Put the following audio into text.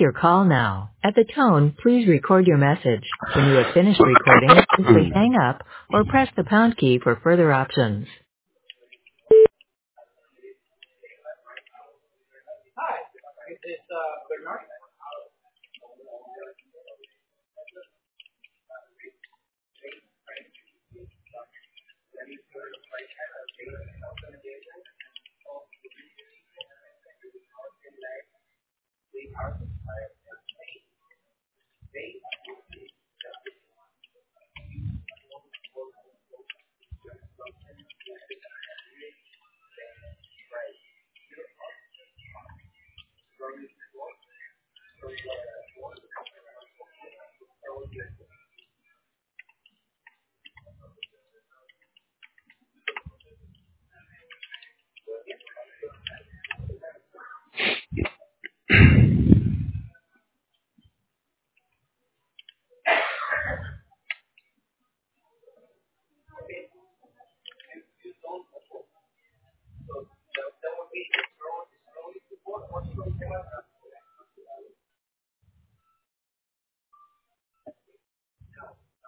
your call now. At the tone, please record your message. When you have finished recording, simply hang up or press the pound key for further options. Hi, it's